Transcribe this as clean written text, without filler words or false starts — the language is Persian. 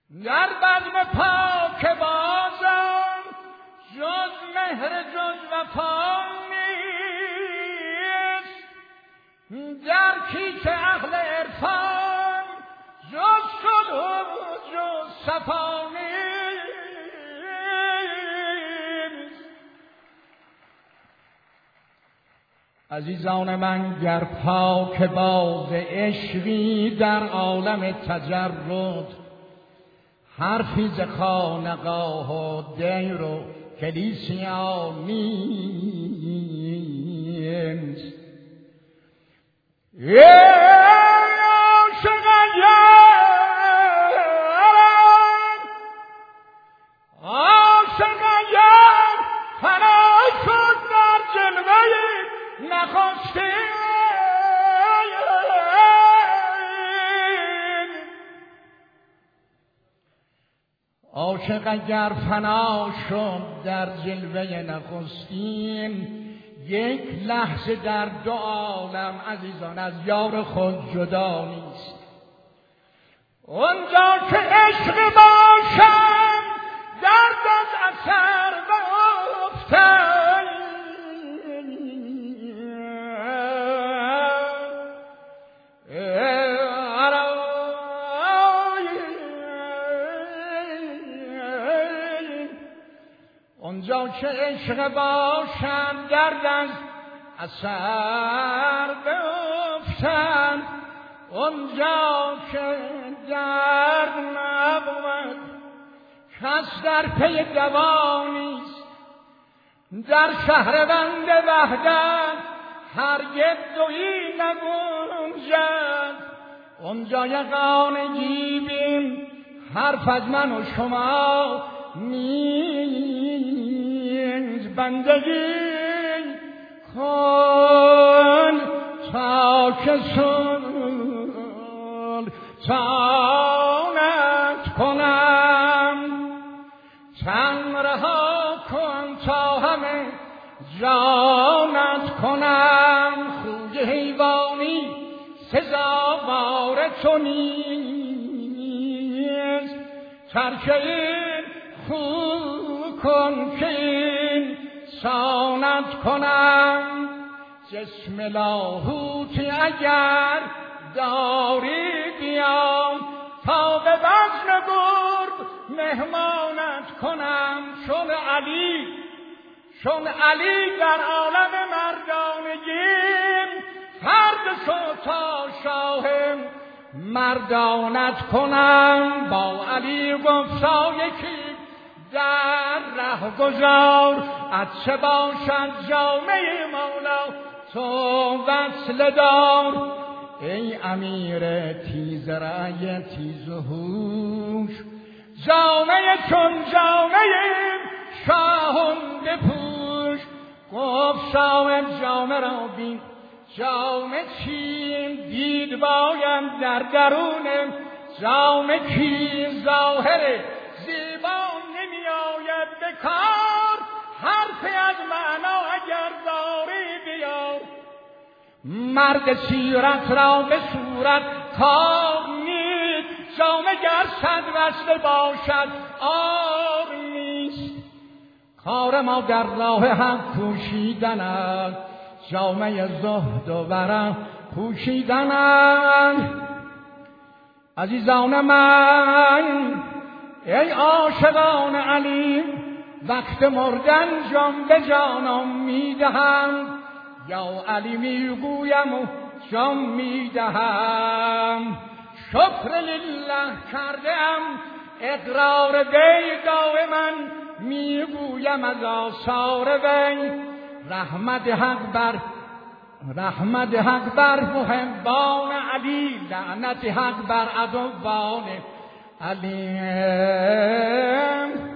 در بزم پاک بازان جز مهر جز وفا نیست، در کیش اهل عرفان جز صلح و جز صفا نیست. عزیزان من، گر پاک باز عشقی در عالم تجرد، حرفی ز خانقاه و دیر و کلیسیا نیست. عاشق اگر فنا شد در جلوه نخستین، عاشق اگر فنا شد در جلوه نخستین، یک لحظه در دو عالم عزیزان از یار خود جدا نیست. اونجا که عشق باشم درد از اثر بافتن، اونجا که عشق باشم درد از اثر بافتن، اونجا که درد نبود کس در پی دوا نیست. در شهربند وحدت هرگز دویی نگنجد، اونجا یگانگی بین حرف از من و شما نیست. بندگی کن تا که سلطانت کنم، تن رها کن تا همه جانت کنم. خوی حیوانی سزاوار تو نیست، ترک این خو کن که این سانت کنم. جسم لاهوتی اگر داری بیام، تا به وزن گرد مهمانت کنم. چون علی در عالم مردانگیم، فرد شو تا شاه مردانت کنم. با علی گفتا یکی در ره گذار، از چه باشد جامه مولا تو وصل دار. ای امیر تیز رأی تیز هوش، جامه چون جامه شاهان بپوش. گفت شاه جامه را بین، جامه چین دید باید در درون جامه کی. ظاهر زیبا نمی آید به کار، حرفی از معنا اگر داری بیار. مرد سیرت را به صورت کار نیست، جامه گر صد وصله باشد آر نیست. کار ما در راه حق کوشیدن است، جامه زهد و ورع پوشیدن است. عزیزان من، ای عاشقان علی، وقت مردن جان به جانم میدهم. یا علی میگویم و جان میدهم. شکر لله کردم اقرار وی، دائما میگویم از آثار وی. رحمت حق بر محبان علی، لعنت حق بر عدوان علی.